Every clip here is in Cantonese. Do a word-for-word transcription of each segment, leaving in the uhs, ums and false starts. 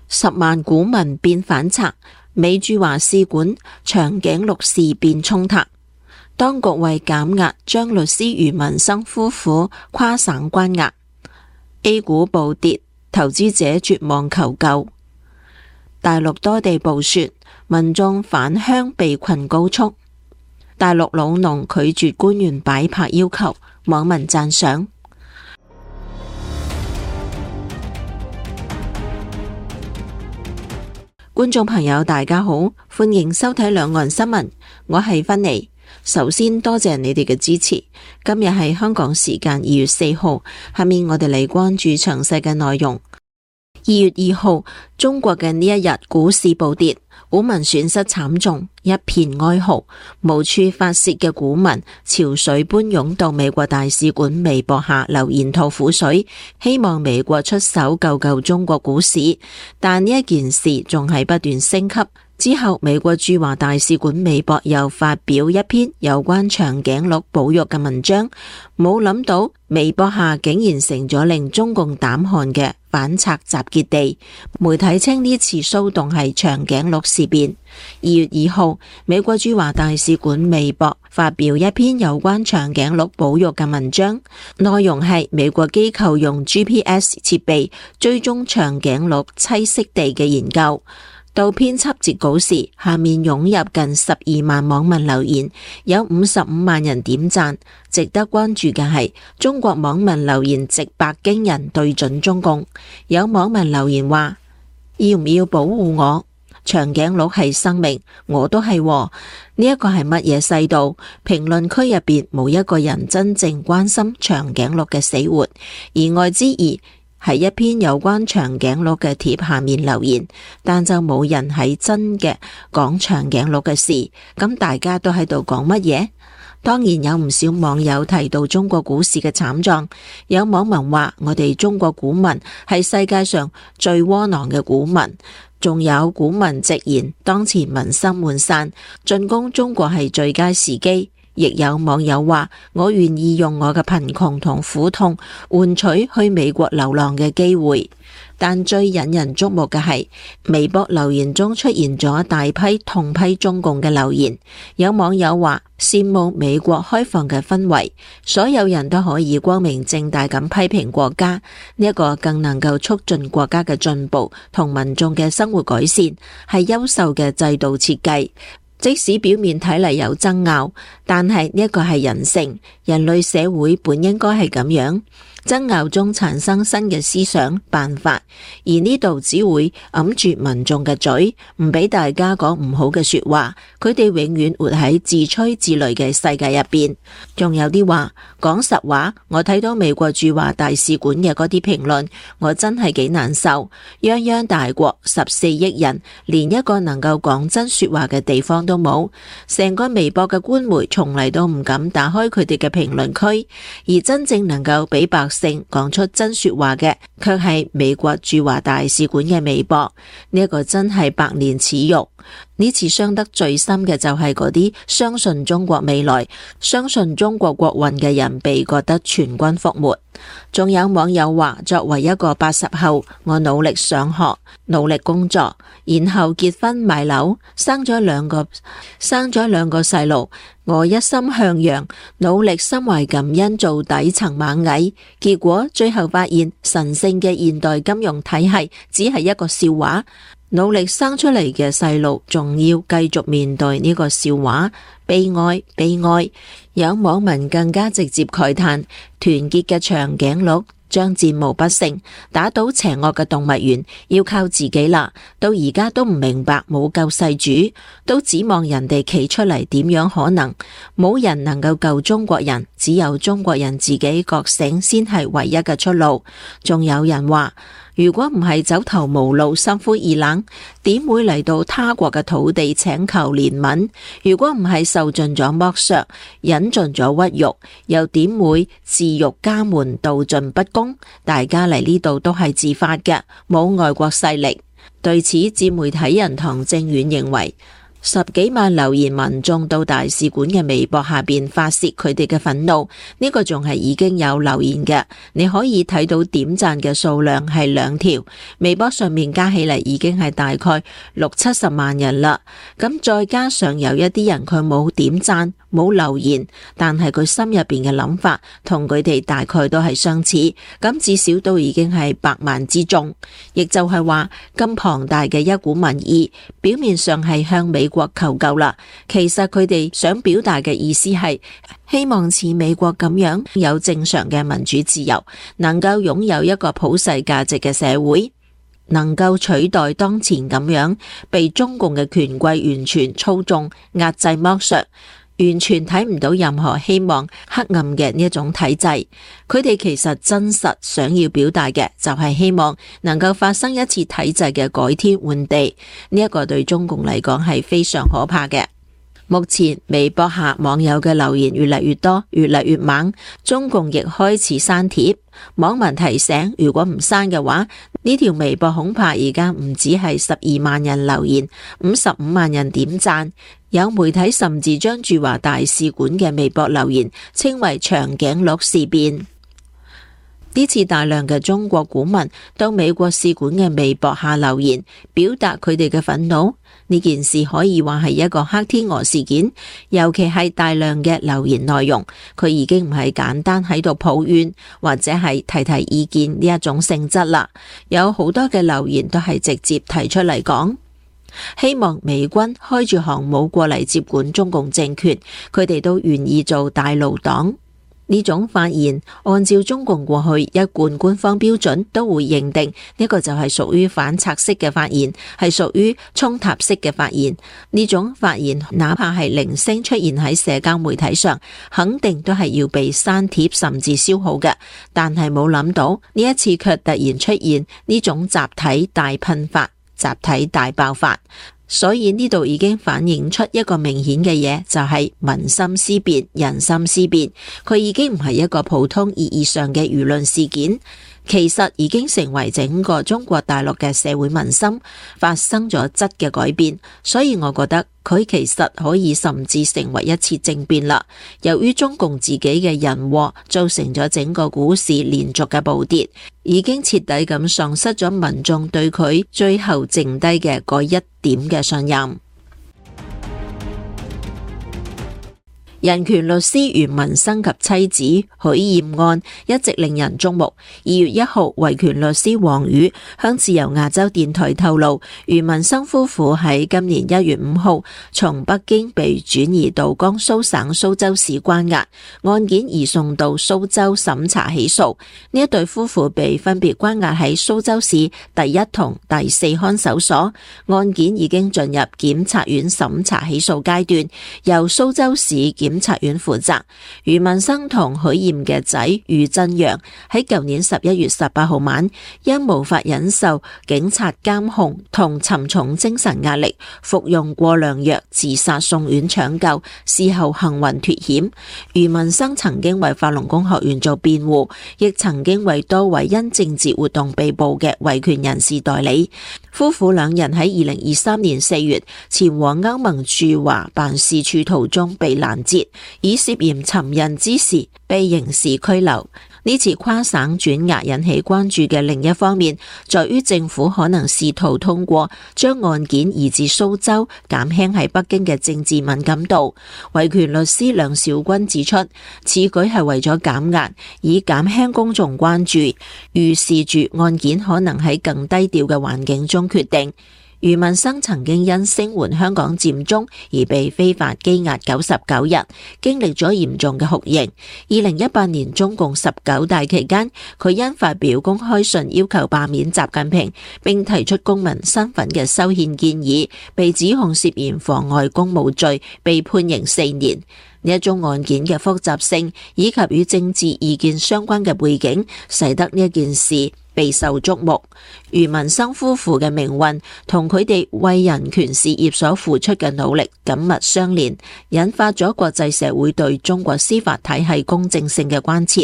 十萬股民變反賊，美駐華使館長頸鹿事變衝突。當局為減壓，將律師余文生夫婦跨省關押。A 股暴跌，投資者絕望求救。大陸多地暴雪，民眾返鄉被困高速。大陸老農拒絕官員擺拍要求，網民讚賞。觀眾朋友大家好，歡迎收睇兩岸新聞，我係芬妮。首先多謝你哋嘅支持。今日係香港時間二月四號，下面我哋嚟關注詳細嘅內容。二月二號，中國嘅呢一日股市暴跌，股民損失慘重，一片哀嚎，無處發洩嘅股民潮水般湧到美國大使館微博下留言吐苦水，希望美國出手救救中國股市。但呢一件事仲係不斷升級。之後，美國駐華大使館微博又發表一篇有關長頸鹿保育嘅文章，冇諗到微博下竟然成咗令中共膽寒嘅反賊集結地。媒體稱呢次騷動係長頸鹿事變。二月二號，美國駐華大使館微博發表一篇有關長頸鹿保育嘅文章，內容係美國機構用 G P S 設備追蹤長頸鹿棲息地嘅研究。到編輯截稿時，下面湧入近十二萬網民留言，有五十五萬人點讚。值得關注嘅係，中國網民留言直白驚人，對準中共。有網民留言話：要唔要保護我？長頸鹿係生命，我都係喎。呢一個係乜嘢世道？評論區入邊冇一個人真正關心長頸鹿嘅死活，言外之意係一篇有關長頸鹿嘅帖下面留言，但就冇人係真嘅講長頸鹿嘅事。咁大家都喺度講乜嘢？當然有唔少網友提到中國股市嘅慘狀，有網民話我哋中國股民係世界上最窩囊嘅股民，仲有股民直言當前民心渙散，進攻中國係最佳時機。亦有網友話我願意用我嘅貧窮同苦痛換取去美國流浪嘅機會。但最引人矚目嘅係微博留言中出現咗大批痛批中共嘅留言。有網友話羨慕美國開放嘅氛圍，所有人都可以光明正大咁批評國家，呢一個更能夠促進國家嘅進步同民眾嘅生活改善，係優秀嘅制度設計。即使表面睇嚟有爭拗，但係呢一個係人性，人類社會本應該係咁樣。爭拗中產生新嘅思想辦法，而呢度只會揞住民眾嘅嘴，唔俾大家講唔好嘅說話。佢哋永遠活喺自吹自擂嘅世界入邊。仲有啲話講實話，我睇到美國駐華大使館嘅嗰啲評論，我真係幾難受。泱泱大國十四億人，連一個能夠講真說話嘅地方都冇。成個微博嘅官媒從嚟都唔敢打開佢哋嘅評論區，而真正能夠俾百姓講出真說話嘅，卻係美國駐華大使館嘅微博。呢一個真係百年恥辱。呢次傷得最深嘅就係嗰啲相信中國未來、相信中國國運嘅人被覺得全軍覆沒。仲有網友話，作為一個八十後，我努力上學、努力工作，然後結婚買樓，生咗兩個生咗兩個細路，我一心向陽，努力心懷感恩做底層螞蟻，結果最後發現神聖嘅現代金融體系只係一個笑話。努力生出嚟嘅細路仲要繼續面對呢個笑話，悲哀悲哀。有網民更加直接慨嘆，團結嘅長頸鹿將戰無不勝，打倒邪惡嘅動物園要靠自己啦。到而家都唔明白冇救世主，都指望人哋企出嚟，點樣可能？冇人能夠救中國人，只有中國人自己覺醒先係唯一嘅出路。仲有人話，如果唔係走投無路、心灰意冷，點會嚟到他國嘅土地請求憐憫？如果唔係受盡咗剝削、忍盡咗屈辱，又點會自辱家門、道盡不公？大家嚟呢度都係自發嘅，冇外國勢力。對此，自媒體人唐正遠認為， 十幾萬留言民眾到大使館嘅微博下邊發洩佢哋嘅憤怒，呢個仲係已經有留言嘅，你可以睇到點讚嘅數量係兩條，微博上面加起嚟已經係大概六七十萬人啦。咁再加上有一啲人佢冇點讚冇留言，但係佢心入邊嘅諗法同佢哋大概都係相似，咁至少都已經係百萬之眾，亦就係話咁龐大嘅一股民意，表面上係向美國求救啦，其實佢哋想表達嘅意思係希望似美國咁樣有正常嘅民主自由，能夠擁有一個普世價值嘅社會，能夠取代當前咁樣被中共嘅權貴完全操縱、壓制、剝削，完全睇唔到任何希望、黑暗嘅呢一種體制。佢哋其實真實想要表達嘅就係希望能夠發生一次體制嘅改天換地，呢一個對中共嚟講係非常可怕嘅。目前微博下網友嘅留言越嚟越多，越嚟越猛，中共亦開始刪帖。網民提醒，如果唔刪嘅話，呢條微博恐怕而家唔止係十二萬人留言，五十五萬人點讚。有媒體甚至將駐華大使館嘅微博留言稱為長頸鹿事變。呢次大量嘅中國股民到美國使館嘅微博下留言，表達佢哋嘅憤怒，呢件事可以話係一個黑天鵝事件。尤其係大量嘅留言內容，佢已經唔係簡單喺度抱怨或者係提提意見呢一種性質啦。有好多嘅留言都係直接提出嚟講，希望美軍開住航母過嚟接管中共政權，佢哋都願意做帶路黨。呢種發言按照中共過去一貫官方標準，都會認定呢個就係屬於反賊式嘅發言，係屬於衝塔式嘅發言。呢種發言哪怕係零星出現喺社交媒體上，肯定都係要被刪帖甚至消耗嘅。但係冇諗到呢一次卻突然出現呢種集體大噴發、集體大爆發。所以呢度已經反映出一個明顯嘅嘢，就係民心思變、人心思變。佢已經唔係一個普通意義上嘅輿論事件，其實已經成為整個中國大陸嘅社會民心發生咗質嘅改變。所以我覺得佢其實可以甚至成為一次政變啦。由於中共自己嘅人禍造成咗整個股市連續嘅暴跌，已經徹底咁喪失咗民眾對佢最後剩低嘅嗰一點嘅信任。人權律師余文生及妻子許艷案一直令人矚目。二月一號，維權律師黃宇向自由亞洲電台透露，余文生夫婦喺今年一月五號從北京被轉移到江蘇省蘇州市關押，案件移送到蘇州審查起訴。呢一對夫婦被分別關押喺蘇州市第一同第四看守所，案件已經進入檢察院審查起訴階段，由蘇州市檢檢察院負責。余文生同許艷嘅仔余振陽喺舊年十一月十八號晚，因無法忍受警察監控同沉重精神壓力，服用過量藥自殺送院搶救，事後幸運脫險。余文生曾經為法輪功學員做辯護，亦曾經為多位因政治活動被捕嘅維權人士代理。夫婦兩人喺二零二三年四月前往歐盟駐華辦事處途中被攔截，以涉嫌尋釁滋事被刑事拘留。呢次跨省轉押引起關注嘅另一方面，在於政府可能試圖通過將案件移至蘇州，減輕喺北京嘅政治敏感度。維權律師梁小軍指出，此舉係為咗減壓，以減輕公眾關注，預示住案件可能喺更低調嘅環境中決定。余文生曾經因聲援香港佔中而被非法羈押九十九日，經歷咗嚴重嘅酷刑。二零一八年中共十九大期間，佢因發表公開信要求罷免習近平，並提出公民身份嘅修憲建議，被指控涉嫌妨礙公務罪，被判刑四年。呢一宗案件嘅複雜性以及與政治意見相關嘅背景，使得呢一件事備受矚目。余文生夫婦嘅命運同佢哋為人權事業所付出嘅努力緊密相連，引發咗國際社會對中國司法體系公正性嘅關切。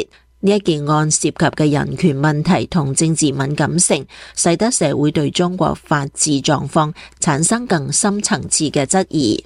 呢一件案涉及嘅人權問題同政治敏感性，使得社會對中國法治狀況產生更深層次嘅質疑。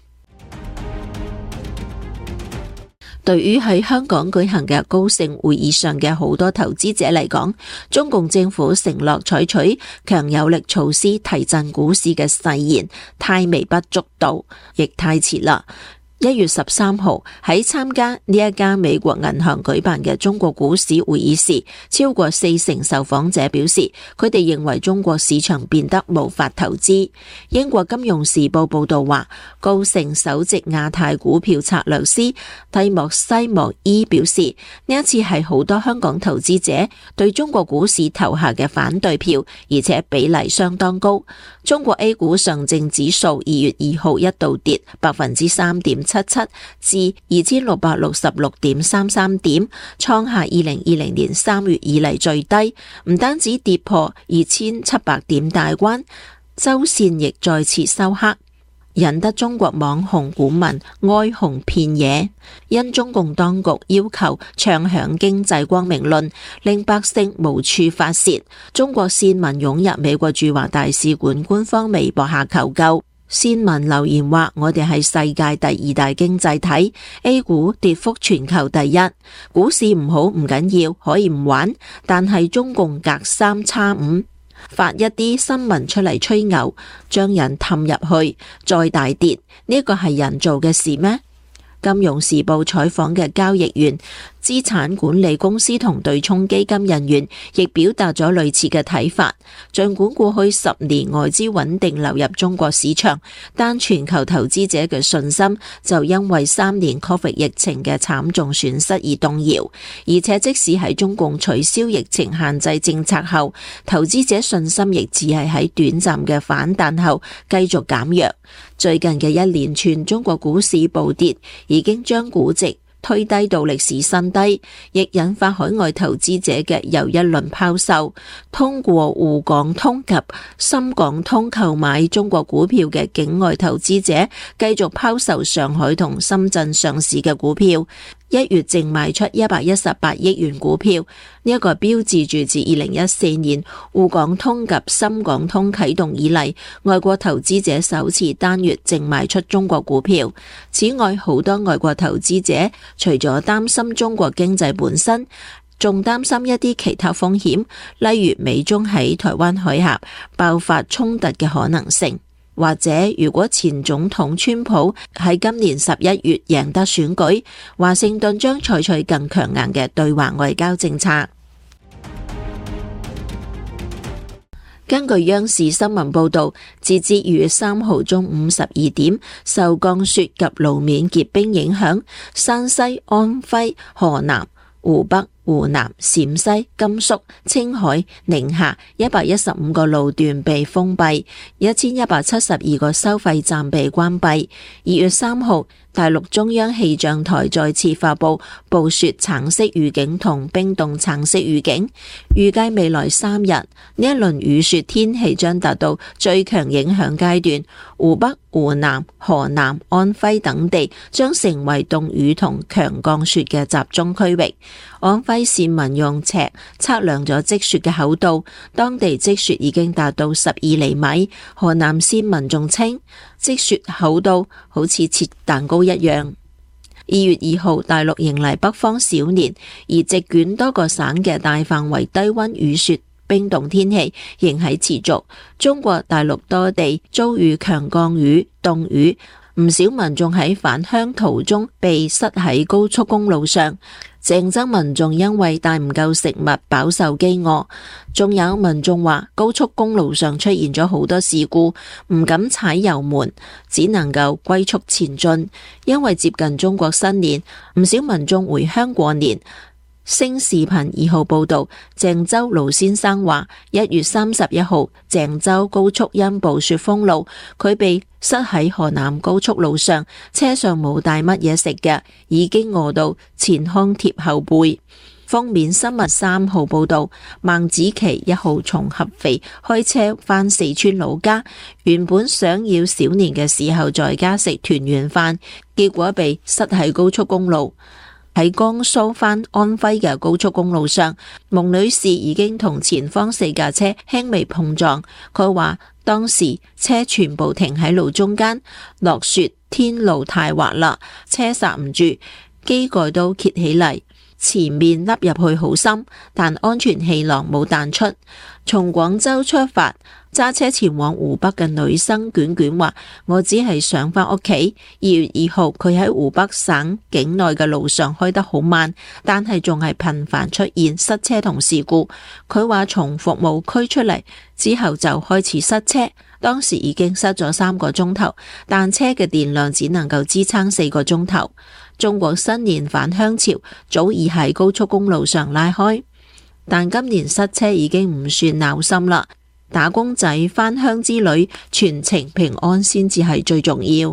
對於喺香港舉行嘅高盛會議上嘅好多投資者嚟講，中共政府承諾採取強有力措施提振股市嘅誓言太微不足道，亦太遲啦。一月十三號喺參加呢一家美國銀行舉辦嘅中國股市會議時，超過四成受訪者表示，佢哋認為中國市場變得無法投資。英國金融時報報道話，高盛首席亞太股票策略師蒂莫西莫伊表示，呢一次係好多香港投資者對中國股市投下嘅反對票，而且比例相當高。中國 A 股上證指數二月二號一度跌百分之三點七七至二千六百六十六點三三點，創下二零二零年三月以嚟最低。唔單止跌破二千七百點大關，周線亦再次收黑，引得中國網紅股民哀鴻遍野。因中共當局要求唱響經濟光明論，令百姓無處發洩，中國線民湧入美國駐華大使館官方微博下求救。線民留言話：我哋係世界第二大經濟體 ，A 股跌幅全球第一，股市唔好唔緊要，可以唔玩，但係中共隔三差五發一啲新聞出嚟吹牛，將人氹入去，再大跌，呢個係人做嘅事咩？金融時報採訪嘅交易員、資產管理公司同對沖基金人員亦表達咗類似嘅睇法。儘管過去十年外資穩定流入中國市場，但全球投資者嘅信心就因為三年 Covid 疫情嘅慘重損失而動搖。而且即使喺中共取消疫情限制政策後，投資者信心亦只係喺短暫嘅反彈後繼續減弱。最近嘅一連串中國股市暴跌，已經將估值推低到歷史新低，亦引發海外投資者嘅又一輪拋售。通過滬港通及深港通購買中國股票嘅境外投資者繼續拋售上海同深圳上市嘅股票。一月淨賣出一百一十八億元股票，呢、這、一個標誌住自二零一四年滬港通及深港通啟動以嚟，外國投資者首次單月淨賣出中國股票。此外，好多外國投資者除咗擔心中國經濟本身，仲擔心一啲其他風險，例如美中喺台灣海峽爆發衝突嘅可能性。或者如果前總統川普喺今年十一月贏得選舉，華盛頓將採取更強硬嘅對華外交政策。根據央視新聞報道，截至二月三號中午十二點，受降雪及路面結冰影響，山西、安徽、河南、湖北、湖南、陝西、甘肅、青海、寧夏一百一十五個路段被封閉，一千一百七十二個收費站被關閉。二月三號，大陸中央氣象台再次發布暴雪橙色預警同冰凍橙色預警，預計未來三日呢一輪雨雪天氣將達到最強影響階段，湖北、湖南、河南、安徽等地將成為凍雨同強降雪嘅集中區域。安徽線民用尺測量咗積雪嘅厚度，當地積雪已經達到十二厘米。河南線民眾稱積雪厚度好似切蛋糕一樣。二月二號，大陸迎嚟北方小年，而席捲多個省嘅大範圍低溫雨雪冰凍天氣仍喺持續。中國大陸多地遭遇強降雨、凍雨，唔少民眾喺返鄉途中被塞喺高速公路上。鄭州民眾因為帶唔夠食物飽受飢餓，仲有民眾話高速公路上出現咗好多事故，唔敢踩油門，只能夠龜速前進。因為接近中國新年，唔少民眾回鄉過年。星視頻二號報道，鄭州盧先生話，一月三十一號，鄭州高速因暴雪封路，佢被塞喺河南高速路上，車上冇帶乜嘢食嘅，已經餓到前胸貼後背。封面新聞三號報道，孟子琪一號從合肥開車返四川老家，原本想要小年嘅時候在家食團圓飯，結果被塞喺高速公路。 喺江蘇返安徽嘅高速公路上，蒙女士已經同前方四架車輕微碰撞。佢話當時車全部停喺路中間，落雪，天路太滑啦，車剎唔住，機蓋都揭起嚟，前面凹入去好深，但安全氣囊冇彈出。從廣州出發揸車前往湖北嘅女生卷卷話：我只係想返屋企。二月二號佢喺湖北省境內嘅路上開得好慢，但係仲係頻繁出現塞車同事故。佢話從服務區出嚟之後就開始塞車，當時已經塞咗三個鐘頭，但車嘅電量只能夠支撐四個鐘頭。中國新年返鄉潮早已喺高速公路上拉開，但今年塞車已經唔算鬧心啦。打工仔返鄉之旅全程平安先至係最重要。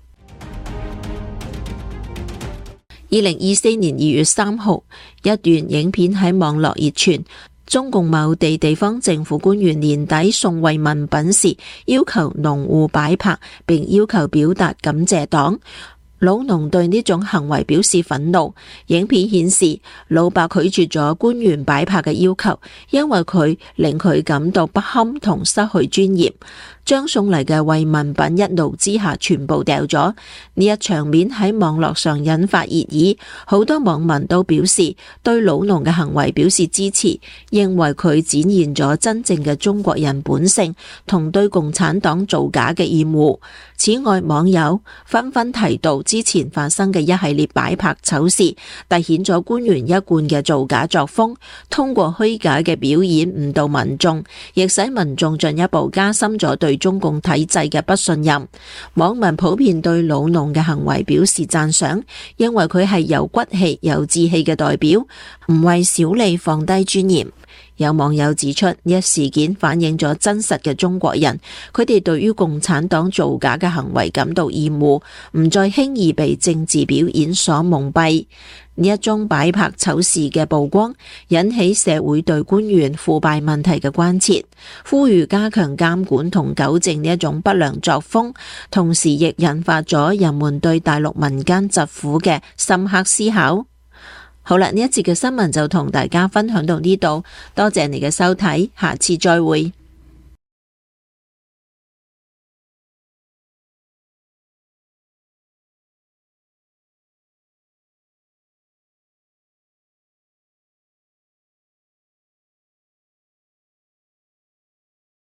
二零二四年二月三號，一段影片喺網絡熱傳，中共某地地方政府官員年底送慰問品時，要求農戶擺拍，並要求表達感謝黨。老農對呢種行為表示憤怒。影片顯示，老伯拒絕咗官員擺拍嘅要求，因為佢令佢感到不堪同失去尊嚴，將送嚟嘅慰問品一怒之下全部掉咗。呢一場面喺網絡上引發熱議，好多網民都表示對老農嘅行為表示支持，認為佢展現咗真正嘅中國人本性同對共產黨造假嘅厭惡。此外，網友紛紛提到之前發生嘅一系列擺拍醜事，凸顯咗官員一貫嘅造假作風，通過虛假嘅表演誤導民眾，亦使民眾進一步加深咗對中共體制嘅不信任。網民普遍對老農嘅行為表示讚賞，認為佢係有骨氣、有志氣嘅代表，唔為小利放低尊嚴。有網友指出，呢一事件反映咗真實嘅中國人，佢哋對於共產黨造假嘅行為感到厭惡，唔再輕易被政治表演所蒙蔽。呢一宗擺拍醜事嘅曝光，引起社會對官員腐敗問題嘅關切，呼籲加強監管同糾正呢一種不良作風，同時亦引發咗人們對大陸民間疾苦嘅深刻思考。好啦，呢一節嘅新聞就同大家分享到呢度，多謝你嘅收睇，下次再會。